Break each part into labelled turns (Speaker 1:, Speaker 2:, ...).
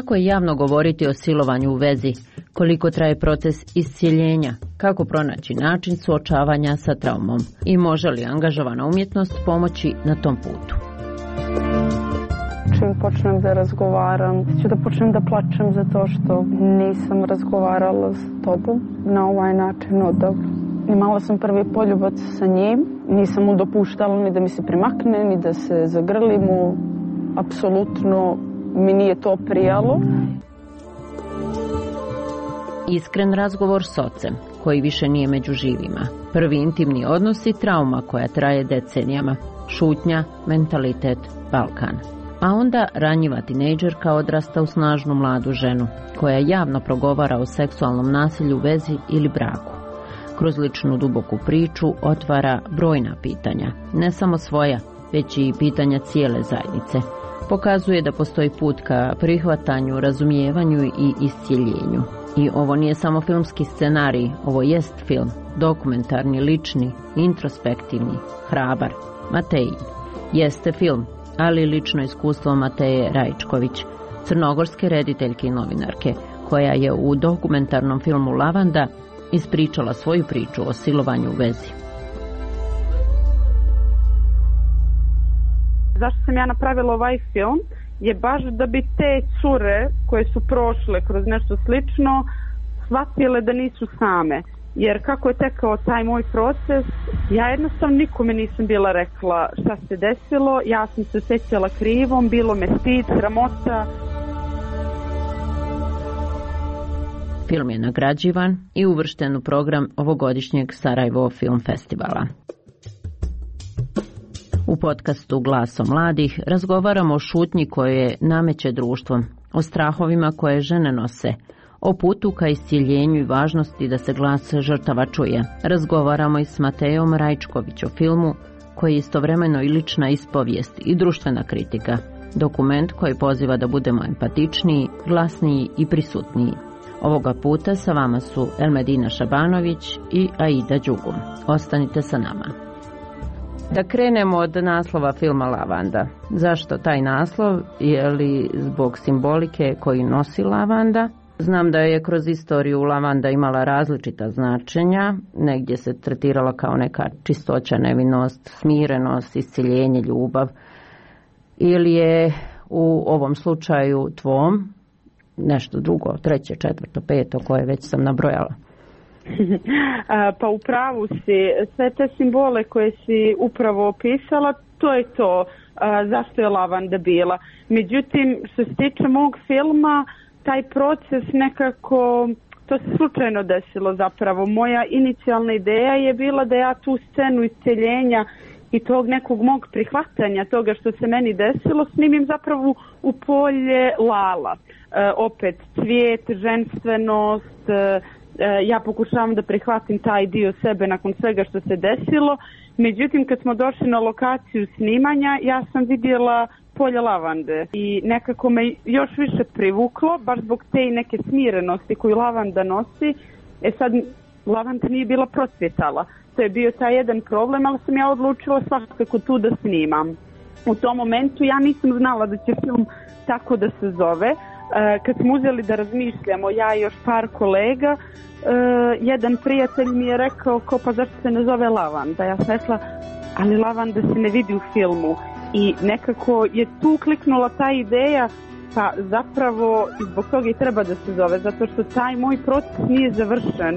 Speaker 1: Kako je javno govoriti o silovanju u vezi? Koliko traje proces iscjeljenja? Kako pronaći način suočavanja sa traumom? I može li angažovana umjetnost pomoći na tom putu?
Speaker 2: Čim počnem da razgovaram, ću da počnem da plačem zato što nisam razgovarala s tobom na ovaj način odavno. Imala sam prvi poljubac sa njim, nisam mu dopuštala ni da mi se primakne, ni da se zagrlim mu. Apsolutno mi nije to prijalo.
Speaker 1: Iskren razgovor s ocem, koji više nije među živima. Prvi intimni odnos i trauma koja traje decenijama. Šutnja, mentalitet, Balkan. A onda ranjiva tinejdžerka odrasta u snažnu mladu ženu, koja javno progovara o seksualnom nasilju u vezi ili braku. Kroz ličnu duboku priču otvara brojna pitanja, ne samo svoja, već i pitanja cijele zajednice. Pokazuje da postoji put ka prihvatanju, razumijevanju i iscjeljenju. I ovo nije samo filmski scenarij, ovo jest film, dokumentarni, lični, introspektivni, hrabar. Matejin jeste film, ali lično iskustvo Mateje Rajčković, crnogorske rediteljke i novinarke, koja je u dokumentarnom filmu Lavanda ispričala svoju priču o silovanju u vezi.
Speaker 2: Zašto sam ja napravila ovaj film je baš da bi te cure koje su prošle kroz nešto slično shvatile da nisu same. Jer kako je tekao taj moj proces, ja jednostavno nikome nisam bila rekla šta se desilo, ja sam se osjećala krivom, bilo me stid, sramota.
Speaker 1: Film je nagrađivan i uvršten u program ovogodišnjeg Sarajevo Film Festivala. U podcastu Glasom mladih razgovaramo o šutnji koje nameće društvom, o strahovima koje žene nose, o putu ka iscjeljenju i važnosti da se glas žrtava čuje. Razgovaramo i s Matejom Rajčković o filmu koji je istovremeno i lična ispovijest i društvena kritika. Dokument koji poziva da budemo empatičniji, glasniji i prisutniji. Ovoga puta sa vama su Elmedina Šabanović i Aida Đugum. Ostanite sa nama. Da krenemo od naslova filma Lavanda. Zašto taj naslov? Je li zbog simbolike koju nosi lavanda? Znam da je kroz istoriju lavanda imala različita značenja. Negdje se tretirala kao neka čistoća, nevinost, smirenost, iscjeljenje, ljubav. Ili je u ovom slučaju tvom nešto drugo, treće, četvrto, peto, koje već sam nabrojala?
Speaker 2: Pa u pravu si, sve te simbole koje si upravo opisala, to je to zašto je lavanda bila. Međutim, što se tiče mog filma, taj proces nekako, to se slučajno desilo zapravo. Moja inicijalna ideja je bila da ja tu scenu isceljenja i tog nekog mog prihvatanja toga što se meni desilo snimim zapravo u polje Lala. Opet cvijet, ženstvenost, ja pokušavam da prihvatim taj dio sebe nakon svega što se desilo. Međutim, kad smo došli na lokaciju snimanja, ja sam vidjela polje lavande i nekako me još više privuklo, baš zbog te neke smirenosti koju lavanda nosi. Sad, lavanda nije bila procvjetala. To je bio taj jedan problem, ali sam ja odlučila svakako tu da snimam. U tom momentu ja nisam znala da će film tako da se zove. Kad smo uzeli da razmišljamo, ja i još par kolega, jedan prijatelj mi je rekao pa zašto se ne zove Lavanda? Ja sam rekla, ali lavanda se ne vidi u filmu. I nekako je tu kliknula ta ideja, pa zapravo zbog toga i treba da se zove, zato što taj moj proces nije završen.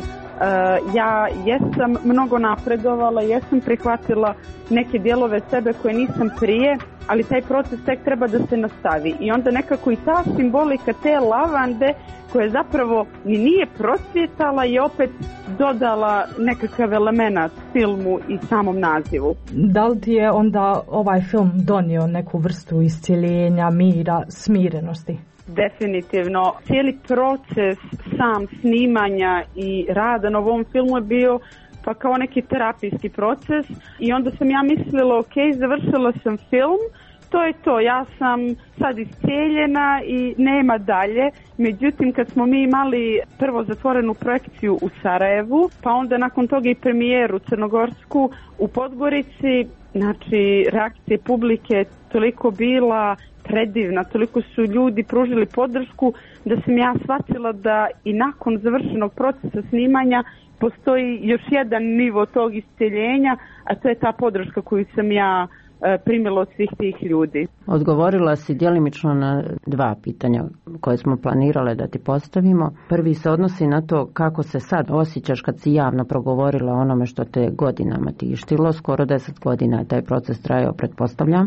Speaker 2: Ja jesam mnogo napredovala, jesam prihvatila neke dijelove sebe koje nisam prije, ali taj proces tek treba da se nastavi. I onda nekako i ta simbolika te lavande koja zapravo ni nije procvjetala i opet dodala nekakav element filmu i samom nazivu.
Speaker 3: Da li ti je onda ovaj film donio neku vrstu iscjeljenja, mira, smirenosti?
Speaker 2: Definitivno. Cijeli proces sam snimanja i rada na ovom filmu je bio pa kao neki terapijski proces i onda sam ja mislila završila sam film, to je to, ja sam sad iscijeljena i nema dalje. Međutim, kad smo mi imali prvo zatvorenu projekciju u Sarajevu, pa onda nakon toga i premijeru crnogorsku u Podgorici, Znači, reakcija publike je toliko bila predivna, toliko su ljudi pružili podršku da sam ja shvatila da i nakon završenog procesa snimanja postoji još jedan nivo tog isceljenja, a to je ta podrška koju sam ja primila od svih tih ljudi.
Speaker 1: Odgovorila si djelimično na 2 pitanja koje smo planirale da ti postavimo. Prvi se odnosi na to kako se sad osjećaš kad si javno progovorila o onome što te godinama tištilo. Skoro 10 godina je taj proces trajao, pretpostavljam.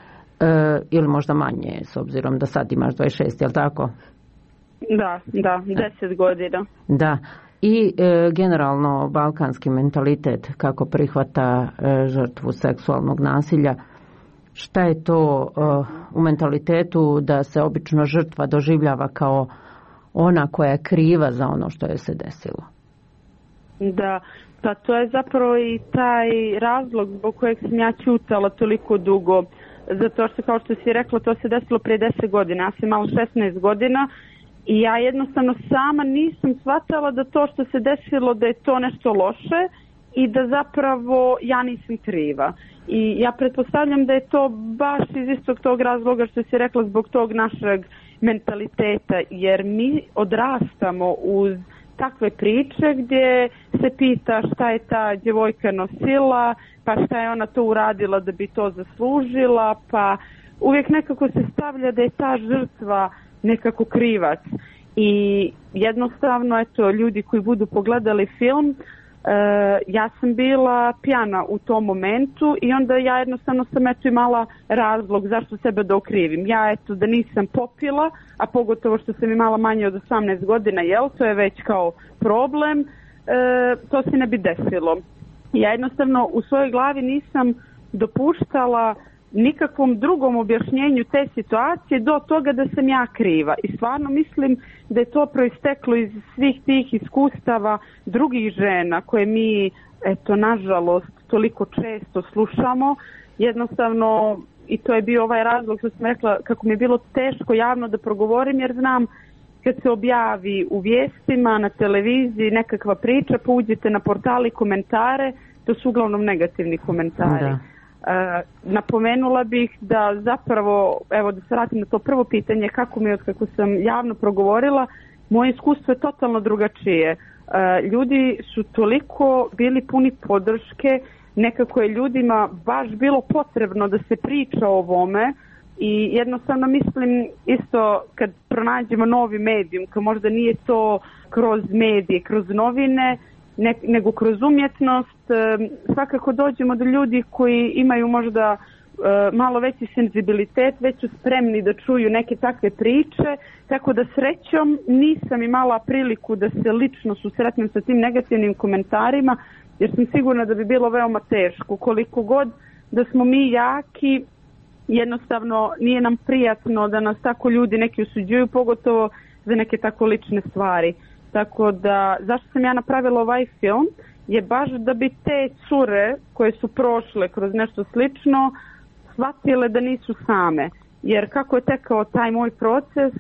Speaker 1: Ili možda manje, s obzirom da sad imaš 26, jel tako?
Speaker 2: Da, 10 godina.
Speaker 1: Da. I generalno balkanski mentalitet kako prihvata žrtvu seksualnog nasilja. Šta je to u mentalitetu da se obično žrtva doživljava kao ona koja je kriva za ono što je se desilo?
Speaker 2: Da, pa to je zapravo i taj razlog zbog kojeg sam ja ćutala toliko dugo. Zato što, kao što si rekla, to se desilo prije 10 godina. Ja sam imala 16 godina. I ja jednostavno sama nisam shvatala da to što se desilo da je to nešto loše i da zapravo ja nisam kriva. I ja pretpostavljam da je to baš iz istog tog razloga što si rekla zbog tog našeg mentaliteta, jer mi odrastamo uz takve priče gdje se pita šta je ta djevojka nosila, pa šta je ona to uradila da bi to zaslužila, pa uvijek nekako se stavlja da je ta žrtva nekako krivac. I jednostavno, eto, ljudi koji budu pogledali film, ja sam bila pijana u tom momentu i onda ja jednostavno sam imala razlog zašto sebe da okrivim. Ja da nisam popila, a pogotovo što sam imala manje od 18 godina, to je već kao problem, to se ne bi desilo. Ja jednostavno u svojoj glavi nisam dopuštala nikakvom drugom objašnjenju te situacije do toga da sam ja kriva. I stvarno mislim da je to proisteklo iz svih tih iskustava drugih žena koje mi, nažalost, toliko često slušamo. Jednostavno, i to je bio ovaj razlog što sam rekla kako mi je bilo teško javno da progovorim, jer znam kad se objavi u vijestima, na televiziji nekakva priča, pa uđete na portali komentare, to su uglavnom negativni komentari. Da. Napomenula bih da zapravo, da se vratim na to prvo pitanje, kako mi je kako sam javno progovorila, moje iskustvo je totalno drugačije. Ljudi su toliko bili puni podrške, nekako je ljudima baš bilo potrebno da se priča o ovome i jednostavno mislim isto kad pronađemo novi medijum, kad možda nije to kroz medije, kroz novine, nego kroz umjetnost, svakako dođemo do ljudi koji imaju možda malo veći senzibilitet, već su spremni da čuju neke takve priče, tako da srećom nisam imala priliku da se lično susretnem sa tim negativnim komentarima, jer sam sigurna da bi bilo veoma teško. Koliko god da smo mi jaki, jednostavno nije nam prijatno da nas tako ljudi neki osuđuju, pogotovo za neke tako lične stvari. Tako da, zašto sam ja napravila ovaj film, je baš da bi te cure koje su prošle kroz nešto slično shvatile da nisu same. Jer kako je tekao taj moj proces,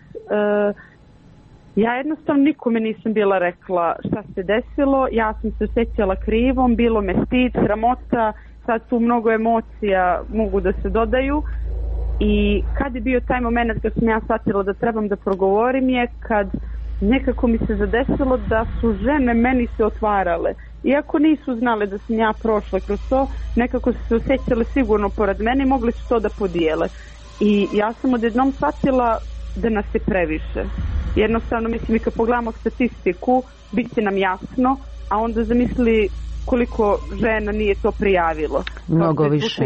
Speaker 2: ja jednostavno nikome nisam bila rekla šta se desilo, ja sam se osjećala krivom, bilo me stid, sramota, sad tu mnogo emocija mogu da se dodaju. I kad je bio taj moment kad sam ja shvatila da trebam da progovorim je kad nekako mi se zadesilo da su žene meni se otvarale. Iako nisu znale da sam ja prošla kroz to, nekako su se osjećale sigurno pored mene i mogli su to da podijele. I ja sam odjednom shvatila da nas je previše. Jednostavno, mislim, i kad pogledamo statistiku, bit će nam jasno, a onda zamisli koliko žena nije to prijavilo.
Speaker 1: Mnogo više.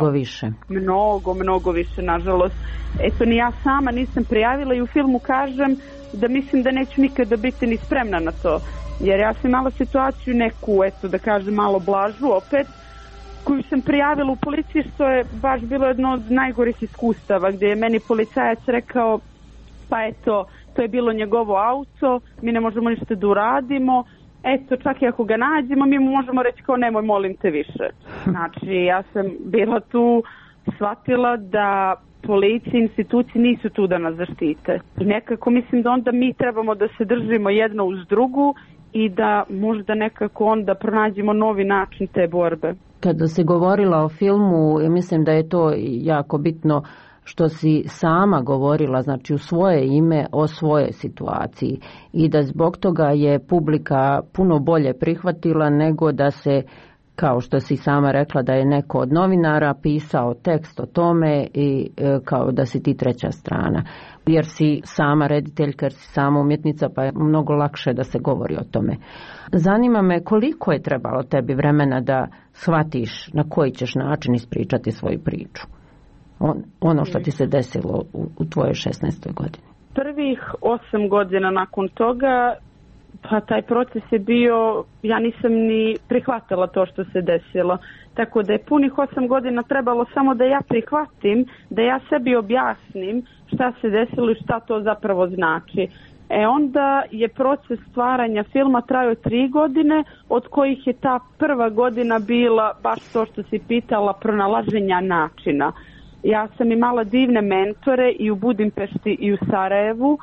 Speaker 2: Mnogo više, nažalost. Eto, ni ja sama nisam prijavila i u filmu kažem da mislim da neću nikada biti ni spremna na to. Jer ja sam imala situaciju neku, da kažem, malo blažu opet, koju sam prijavila u policiji, što je baš bilo jedno od najgorih iskustava, gdje je meni policajac rekao, pa to je bilo njegovo auto, mi ne možemo ništa da uradimo, čak i ako ga nađemo, mi mu možemo reći kao nemoj, molim te više. Znači, ja sam bila tu, shvatila da policija i institucije nisu tu da nas zaštite. I nekako mislim da onda mi trebamo da se držimo jedno uz drugu i da možda nekako onda pronađemo novi način te borbe.
Speaker 1: Kada si govorila o filmu, mislim da je to jako bitno što si sama govorila, znači u svoje ime o svojoj situaciji i da zbog toga je publika puno bolje prihvatila nego da se, kao što si sama rekla, da je neko od novinara pisao tekst o tome i kao da si ti treća strana. Jer si sama rediteljka, jer si sama umjetnica, pa je mnogo lakše da se govori o tome. Zanima me koliko je trebalo tebi vremena da shvatiš na koji ćeš način ispričati svoju priču. Ono što ti se desilo u tvojoj 16. godini.
Speaker 2: Prvih 8 godina nakon toga, pa taj proces je bio, ja nisam ni prihvatila to što se desilo. Tako da je punih 8 godina trebalo samo da ja prihvatim, da ja sebi objasnim šta se desilo i šta to zapravo znači. Onda je proces stvaranja filma trajao 3 godine, od kojih je ta prva godina bila baš to što si pitala, pronalaženja načina. Ja sam imala divne mentore i u Budimpešti i u Sarajevu,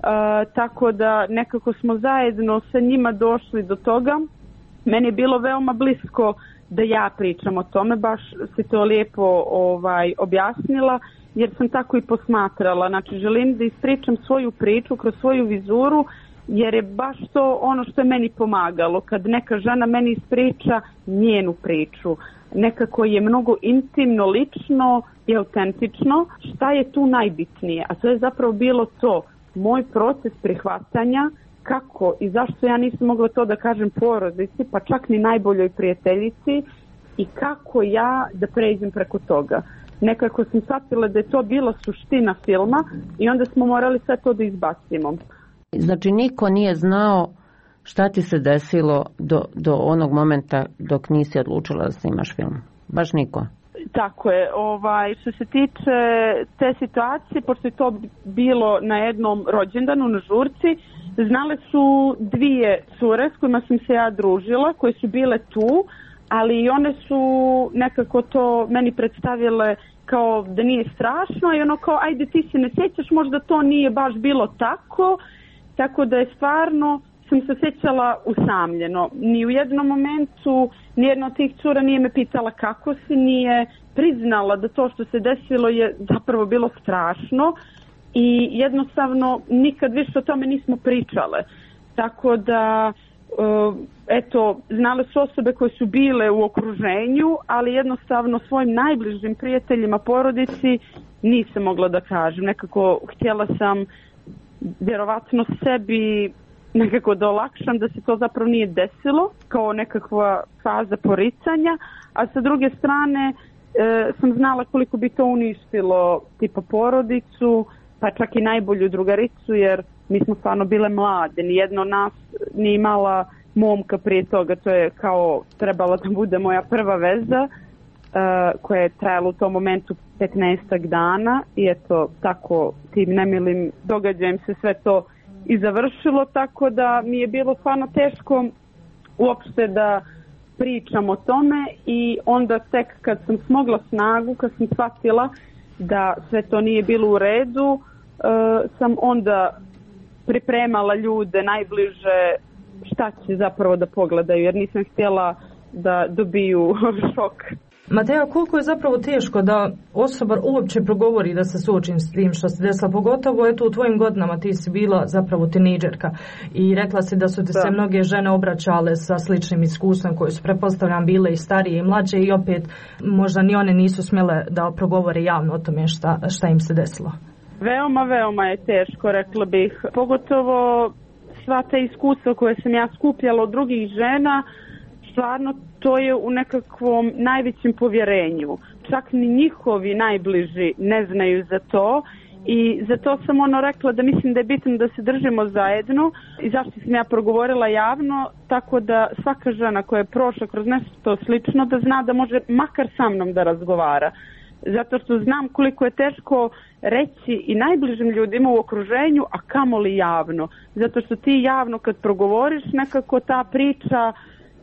Speaker 2: tako da nekako smo zajedno sa njima došli do toga. Meni je bilo veoma blisko da ja pričam o tome, baš si to lijepo objasnila, jer sam tako i posmatrala. Znači, želim da ispričam svoju priču kroz svoju vizuru, jer je baš to ono što je meni pomagalo. Kad neka žena meni ispriča njenu priču, nekako je mnogo intimno, lično i autentično. Šta je tu najbitnije? A to je zapravo bilo to, moj proces prihvatanja, kako i zašto ja nisam mogla to da kažem porodici, pa čak ni najboljoj prijateljici, i kako ja da pređem preko toga. Nekako sam shvatila da je to bila suština filma i onda smo morali sve to da izbacimo.
Speaker 1: Znači niko nije znao šta ti se desilo do onog momenta dok nisi odlučila da snimaš film? Baš niko?
Speaker 2: Tako je. Što se tiče te situacije, pošto je to bilo na jednom rođendanu na žurci, znale su 2 cure s kojima sam se ja družila, koje su bile tu, ali i one su nekako to meni predstavile kao da nije strašno i ono kao ajde ti se ne sjećaš, možda to nije baš bilo tako, tako da je stvarno sam se sjećala usamljeno. Ni u jednom momentu nijedna od tih cura nije me pitala kako si, nije priznala da to što se desilo je zapravo bilo strašno i jednostavno nikad više o tome nismo pričale. Tako da znale su osobe koje su bile u okruženju, ali jednostavno svojim najbližim prijateljima, porodici nisam mogla da kažem. Nekako htjela sam vjerovatno sebi nekako da olakšam da se to zapravo nije desilo kao nekakva faza poricanja, a sa druge strane sam znala koliko bi to uništilo tipa porodicu, pa čak i najbolju drugaricu, jer mi smo stvarno bile mlade, nijedno od nas nije imala momka prije toga, to je kao trebala da bude moja prva veza koja je trajala u tom momentu 15 dana i eto tako tim nemilim događajem se sve to i završilo, tako da mi je bilo stvarno teško uopšte da pričam o tome i onda tek kad sam smogla snagu, kad sam shvatila da sve to nije bilo u redu, sam onda pripremala ljude najbliže šta će zapravo da pogledaju, jer nisam htjela da dobiju šok.
Speaker 3: Mateja, koliko je zapravo teško da osoba uopće progovori da se suočim s tim što se desilo, pogotovo eto u tvojim godinama ti si bila zapravo tinejdžerka i rekla si da su ti se mnoge žene obraćale sa sličnim iskustvom koje su pretpostavljam bile i starije i mlađe i opet možda ni one nisu smjele da progovore javno o tome šta im se desilo.
Speaker 2: Veoma je teško, rekla bih. Pogotovo sva ta iskustva koje sam ja skupljala od drugih žena, stvarno to je u nekakvom najvećem povjerenju. Čak ni njihovi najbliži ne znaju za to i zato sam rekla da mislim da je bitno da se držimo zajedno i zašto sam ja progovorila javno, tako da svaka žena koja je prošla kroz nešto slično da zna da može makar sa mnom da razgovara. Zato što znam koliko je teško reći i najbližim ljudima u okruženju, a kamoli javno. Zato što ti javno kad progovoriš nekako ta priča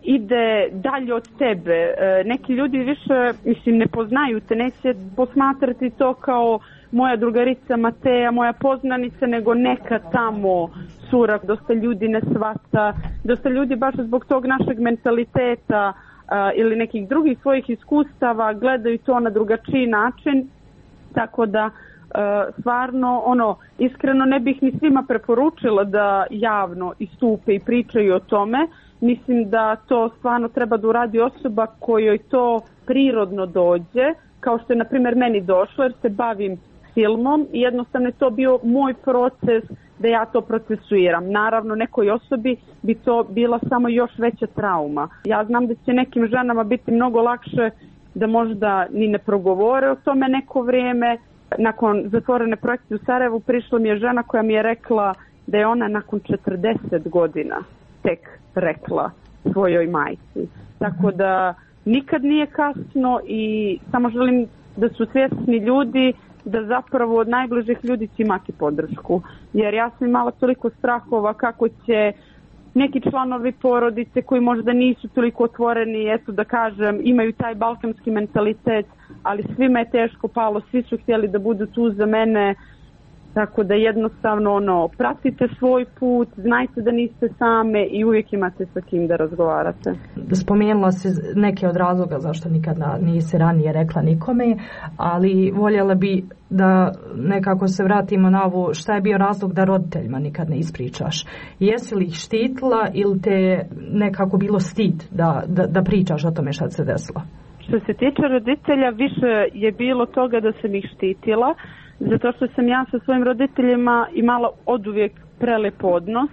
Speaker 2: ide dalje od tebe. Neki ljudi više, mislim, ne poznaju te, neće posmatrati to kao moja drugarica Mateja, moja poznanica, nego neka tamo cura. Dosta ljudi ne shvata, dosta ljudi baš zbog tog našeg mentaliteta ili nekih drugih svojih iskustava gledaju to na drugačiji način, tako da stvarno, iskreno ne bih ni svima preporučila da javno istupe i pričaju o tome. Mislim da to stvarno treba da uradi osoba kojoj to prirodno dođe, kao što je na primjer meni došlo, jer se bavim filmom i jednostavno je to bio moj proces da ja to procesuiram. Naravno, nekoj osobi bi to bila samo još veća trauma. Ja znam da će nekim ženama biti mnogo lakše da možda ni ne progovore o tome neko vrijeme. Nakon zatvorene projekcije u Sarajevu prišla mi je žena koja mi je rekla da je ona nakon 40 godina tek rekla svojoj majci. Tako da nikad nije kasno i samo želim da su svjesni ljudi da zapravo od najbližih ljudi će imati podršku. Jer ja sam imala toliko strahova kako će neki članovi porodice koji možda nisu toliko otvoreni, eto da kažem, imaju taj balkanski mentalitet, ali svima je teško palo, svi su htjeli da budu tu za mene, tako da jednostavno pratite svoj put, znajte da niste same i uvijek imate sa kim da razgovarate.
Speaker 3: Spomenula si neke od razloga zašto nikad nisi ranije rekla nikome, ali voljela bi da nekako se vratimo na ovo šta je bio razlog da roditeljima nikad ne ispričaš. Jesi li ih štitila ili te nekako bilo stid da pričaš o tome šta se desilo?
Speaker 2: Što se tiče roditelja, više je bilo toga da sam ih štitila, zato što sam ja sa svojim roditeljima imala oduvijek prelep odnos.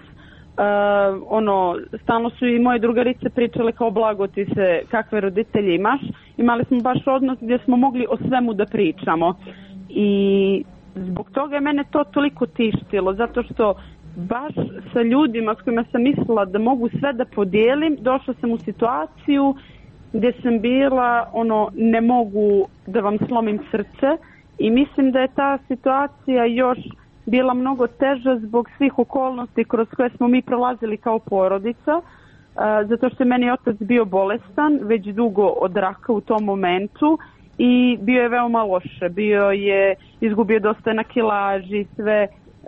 Speaker 2: Stalno su i moje drugarice pričale kao blago ti se kakve roditelje imaš. Imali smo baš odnos gdje smo mogli o svemu da pričamo. I zbog toga je mene to toliko tištilo, zato što baš sa ljudima s kojima sam mislila da mogu sve da podijelim, došla sam u situaciju gdje sam bila, ne mogu da vam slomim srce. I mislim da je ta situacija još bila mnogo teža zbog svih okolnosti kroz koje smo mi prolazili kao porodica, zato što je meni otac bio bolestan već dugo od raka u tom momentu i bio je veoma loše, izgubio dosta na kilaži, sve.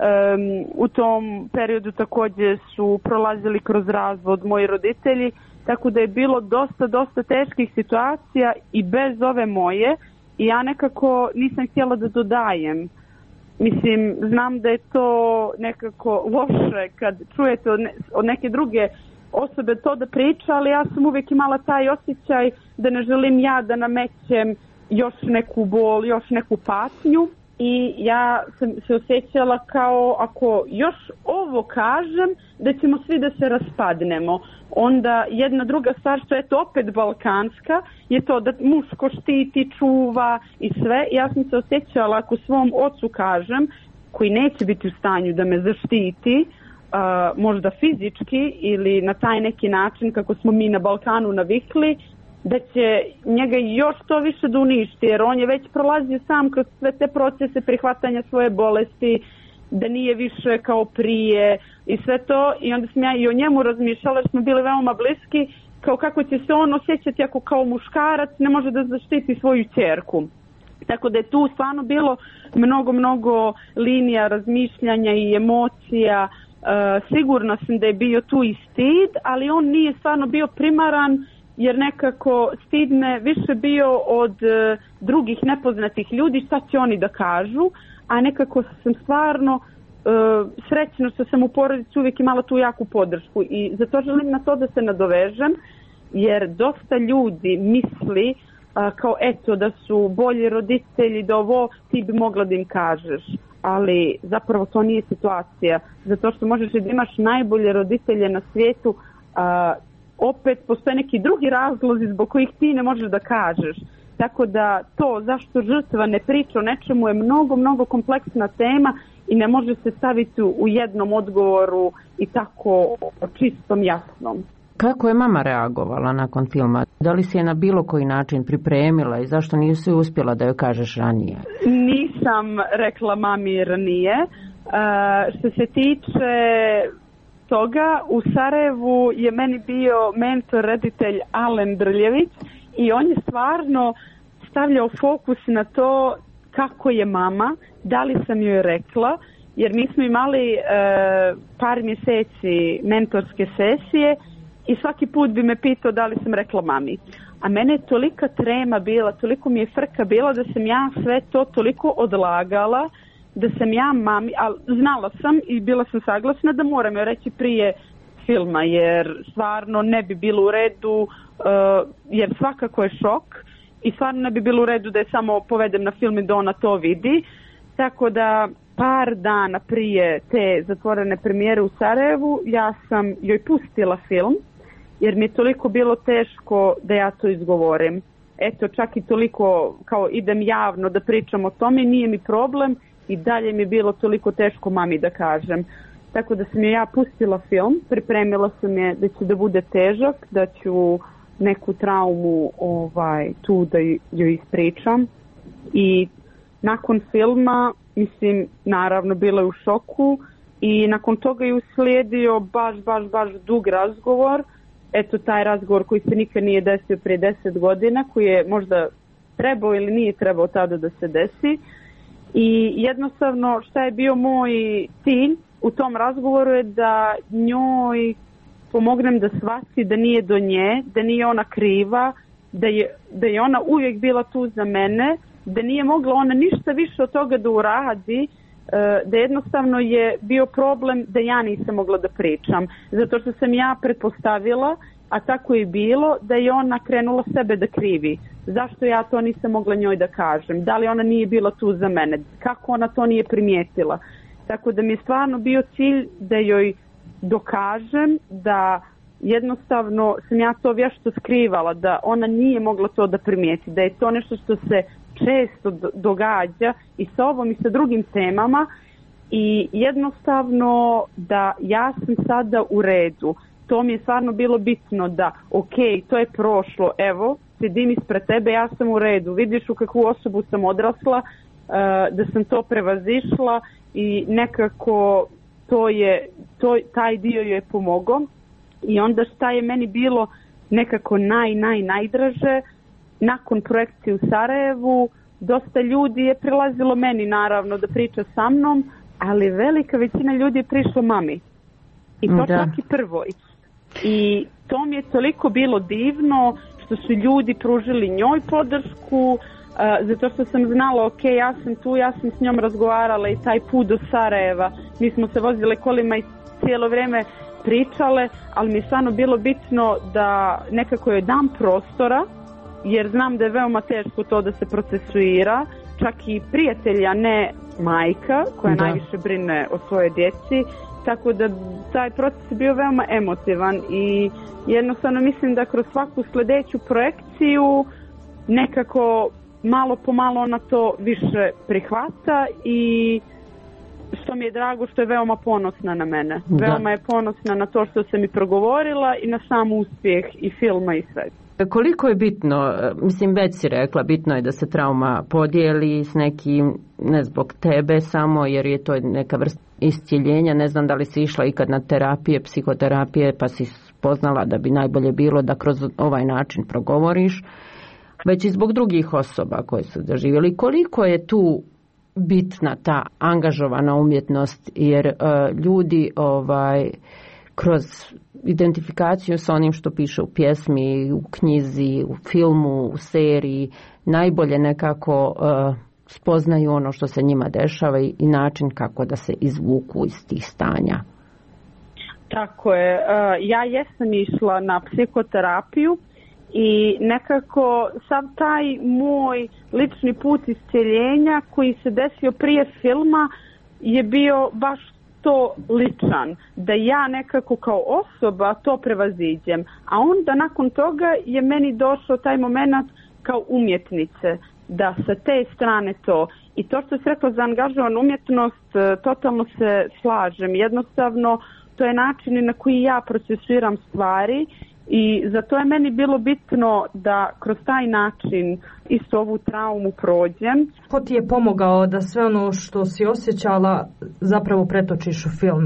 Speaker 2: U tom periodu također su prolazili kroz razvod moji roditelji, tako da je bilo dosta teških situacija i bez ove moje. I ja nekako nisam htjela da dodajem. Mislim, znam da je to nekako loše kad čujete od neke druge osobe to da priča, ali ja sam uvijek imala taj osjećaj da ne želim ja da namećem još neku bol, još neku patnju. I ja sam se osjećala kao ako još ovo kažem da ćemo svi da se raspadnemo. Onda jedna druga stvar što je to opet balkanska je to da muško štiti, čuva i sve. Ja sam se osjećala ako svom ocu kažem koji neće biti u stanju da me zaštiti, možda fizički ili na taj neki način kako smo mi na Balkanu navikli, da će njega još to više da uništi, jer on je već prolazio sam kroz sve te procese prihvatanja svoje bolesti, da nije više kao prije i sve to. I onda sam ja i o njemu razmišljala, jer smo bili veoma bliski, kao kako će se on osjećati ako kao muškarac ne može da zaštiti svoju ćerku. Tako da je tu stvarno bilo mnogo linija razmišljanja i emocija. Sigurna sam da je bio tu i stid, ali on nije stvarno bio primaran, jer nekako stid me više bio od drugih nepoznatih ljudi, šta će oni da kažu, a nekako sam stvarno srećno što sam u porodici uvijek imala tu jaku podršku i zato želim na to da se nadovežem, jer dosta ljudi misli kao eto da su bolji roditelji, da ovo ti bi mogla da im kažeš, ali zapravo to nije situacija, zato što možeš da imaš najbolje roditelje na svijetu, opet postoje neki drugi razlozi zbog kojih ti ne možeš da kažeš. Tako da to zašto žrtva ne priča o nečemu je mnogo kompleksna tema i ne može se staviti u jednom odgovoru i tako čistom jasnom.
Speaker 1: Kako je mama reagovala nakon filma? Da li si je na bilo koji način pripremila i zašto nisi uspjela da joj kažeš ranije?
Speaker 2: Nisam rekla mami ranije. Što se tiče toga u Sarajevu je meni bio mentor, reditelj Alen Drljević i on je stvarno stavljao fokus na to kako je mama, da li sam joj rekla, jer mi smo imali par mjeseci mentorske sesije i svaki put bi me pitao da li sam rekla mami. A mene je tolika trema bila, toliko mi je frka bila da sam ja sve to toliko odlagala, da sam ja mami, ali znala sam i bila sam saglasna da moram joj reći prije filma, jer stvarno ne bi bilo u redu, jer svakako je šok i stvarno ne bi bilo u redu da je samo povedem na film i da ona to vidi. Tako da par dana prije te zatvorene premijere u Sarajevu ja sam joj pustila film, jer mi je toliko bilo teško da ja to izgovorim. Eto, čak i toliko kao idem javno da pričam o tome, nije mi problem i dalje mi je bilo toliko teško mami da kažem. Tako da sam ja pustila film, pripremila sam je da će da bude težak, da ću neku traumu tu da joj ispričam. I nakon filma, mislim, naravno bila je u šoku i nakon toga je uslijedio baš dug razgovor. Eto, taj razgovor koji se nikad nije desio prije 10 godina, koji je možda trebao ili nije trebao tada da se desi. I jednostavno šta je bio moj cilj u tom razgovoru je da njoj pomognem da shvati da nije do nje, da nije ona kriva, da je ona uvijek bila tu za mene, da nije mogla ona ništa više od toga da uradi, da jednostavno je bio problem da ja nisam mogla da pričam. Zato što sam ja pretpostavila, a tako je bilo, da je ona krenula sebe da krivi. Zašto ja to nisam mogla njoj da kažem? Da li ona nije bila tu za mene? Kako ona to nije primijetila? Tako da mi je stvarno bio cilj da joj dokažem da jednostavno sam ja to vješto skrivala, da ona nije mogla to da primijeti, da je to nešto što se često događa i sa ovom i sa drugim temama i jednostavno da ja sam sada u redu. To mi je stvarno bilo bitno da ok, to je prošlo, evo, sedim ispred tebe, ja sam u redu, vidiš u kakvu osobu sam odrasla, da sam to prevazišla i nekako taj dio joj je pomogao. I onda šta je meni bilo nekako najdraže, nakon projekcije u Sarajevu, dosta ljudi je prilazilo meni naravno da priča sa mnom, ali velika većina ljudi je prišlo mami. I to čak i prvo. I to mi je toliko bilo divno što su ljudi pružili njoj podršku, zato što sam znala, ok, ja sam tu, ja sam s njom razgovarala i taj put do Sarajeva, mi smo se vozile kolima i cijelo vrijeme pričale, ali mi je stvarno bilo bitno da nekako joj dam prostora, jer znam da je veoma teško to da se procesuira, čak i prijatelja, ne majka koja najviše brine o svojoj djeci, tako da taj proces je bio veoma emotivan i jednostavno mislim da kroz svaku sljedeću projekciju nekako malo po malo ona to više prihvata i što mi je drago što je veoma ponosna na mene. Veoma je ponosna na to što sam i progovorila i na sam uspjeh i filma i sve.
Speaker 1: Koliko je bitno, mislim već si rekla, bitno je da se trauma podijeli s nekim, ne zbog tebe samo, jer je to neka vrsta iscjeljenja. Ne znam da li si išla ikad na terapije, psihoterapije, pa si spoznala da bi najbolje bilo da kroz ovaj način progovoriš, već i zbog drugih osoba koje su doživjeli. Koliko je tu bitna ta angažovana umjetnost, jer ljudi kroz identifikaciju sa onim što piše u pjesmi, u knjizi, u filmu, u seriji, najbolje nekako spoznaju ono što se njima dešava i način kako da se izvuku iz tih stanja.
Speaker 2: Tako je. Ja jesam išla na psihoterapiju i nekako sav taj moj lični put iscjeljenja koji se desio prije filma je bio baš to ličan, da ja nekako kao osoba to prevaziđem, a onda nakon toga je meni došao taj moment kao umjetnice, da sa te strane to. I to što si rekla za angažovanu umjetnost, totalno se slažem. Jednostavno, to je način na koji ja procesuiram stvari i zato je meni bilo bitno da kroz taj način isto ovu traumu prođem.
Speaker 3: Ko ti je pomogao da sve ono što si osjećala zapravo pretočiš u film?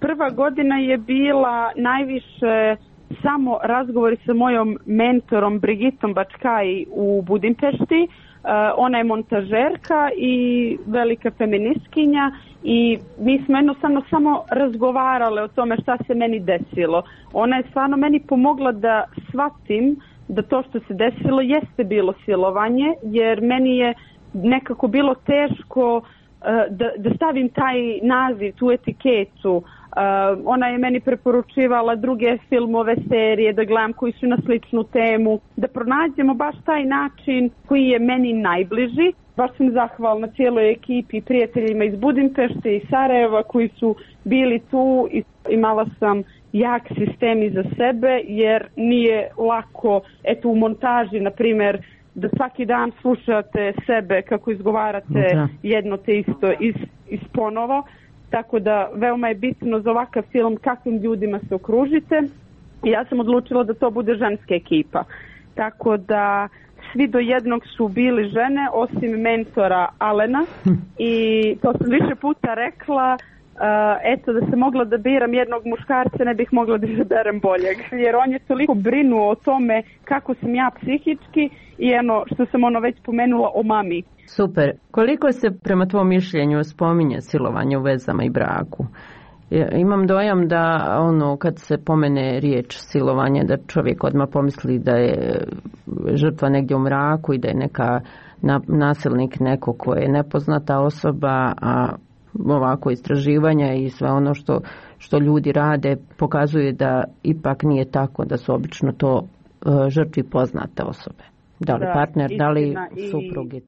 Speaker 2: Prva godina je bila najviše samo razgovori sa mojom mentorom Brigitom Bačkaj u Budimpešti. Ona je montažerka i velika feministkinja i mi smo jednostavno samo razgovarale o tome šta se meni desilo. Ona je stvarno meni pomogla da shvatim da to što se desilo jeste bilo silovanje, jer meni je nekako bilo teško da stavim taj naziv, tu etiketu. Ona je meni preporučivala druge filmove, serije, da gledam koji su na sličnu temu, da pronađemo baš taj način koji je meni najbliži. Baš sam zahvalna cijeloj ekipi, prijateljima iz Budimpešte i Sarajeva koji su bili tu i imala sam jak sistem iza sebe, jer nije lako, eto u montaži, na primjer, da svaki dan slušate sebe kako izgovarate jedno te isto iz ponovo. Tako da veoma je bitno za ovakav film kakvim ljudima se okružite. Ja sam odlučila da to bude ženska ekipa. Tako da svi do jednog su bili žene, osim mentora Alena. I to sam više puta rekla, eto da se mogla da biram jednog muškarca, ne bih mogla da izaberem boljeg. Jer on je toliko brinuo o tome kako sam ja psihički i što sam već pomenula o mami.
Speaker 1: Super. Koliko se prema tvom mišljenju spominje silovanje u vezama i braku? Imam dojam da kad se pomene riječ silovanje, da čovjek odmah pomisli da je žrtva negdje u mraku i da je neka nasilnik neko ko je nepoznata osoba, a ovako istraživanja i sve ono što ljudi rade pokazuje da ipak nije tako, da su obično to žrtvi poznate osobe. Da li partner, da li suprug i